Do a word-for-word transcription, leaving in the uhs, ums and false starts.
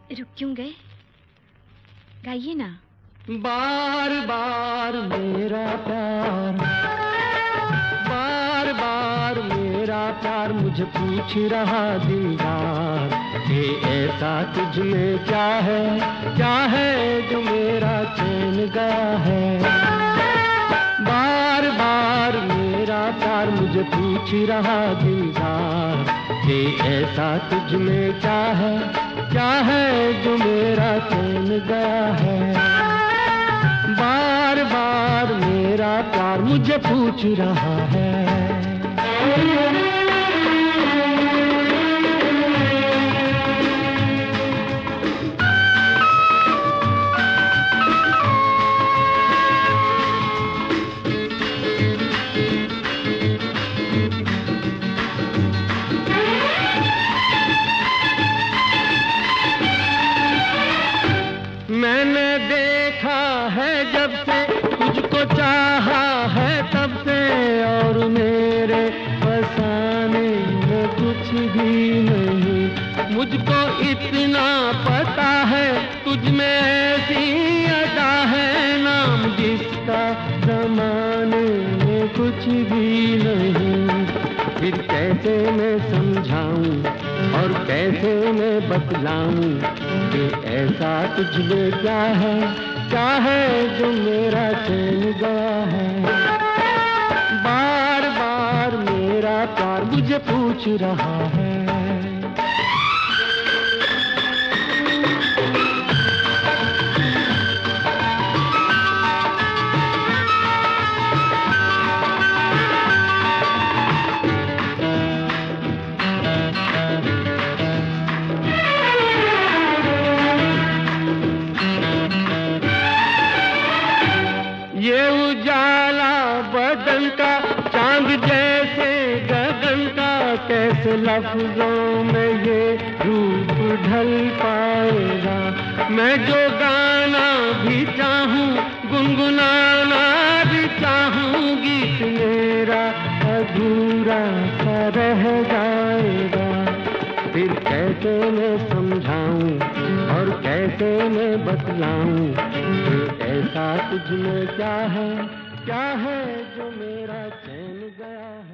रुक क्यों गए? गाइए ना। बार बार मेरा प्यार, बार बार मेरा प्यार मुझे पूछ रहा दिलदार कि ऐसा तुझ में क्या है, क्या है जो मेरा चैन गया है। बार बार मेरा प्यार मुझे पूछ रहा दिलदार कि ऐसा तुझ में क्या है, क्या है जो मेरा चैन गया है। बार बार मेरा प्यार मुझे पूछ रहा है। मैंने देखा है जब से तुझको चाहा है तब से, और मेरे फसाने में कुछ भी नहीं। मुझको इतना पता है तुझ में ऐसी अदा है, नाम जिसका ज़माने में कुछ भी नहीं। फिर कैसे मैं समझाऊं और कैसे मैं बतलाऊं कि ऐसा तुझ में क्या है, क्या है जो मेरा चैन गया है। बार बार मेरा प्यार मुझे पूछ रहा है। ये उजाला बदन का चांद जैसे गगन का, कैसे लफ्जों में ये रूप ढल पाएगा। मैं जो गाना भी चाहूँ, गुनगुनाना भी चाहूँ, गीत मेरा अधूरा सा रह जाएगा। फिर कैसे मैं समझाऊं और कैसे मैं बतलाऊं कि ऐसा तुझ में क्या है, क्या है जो मेरा चैन गया है।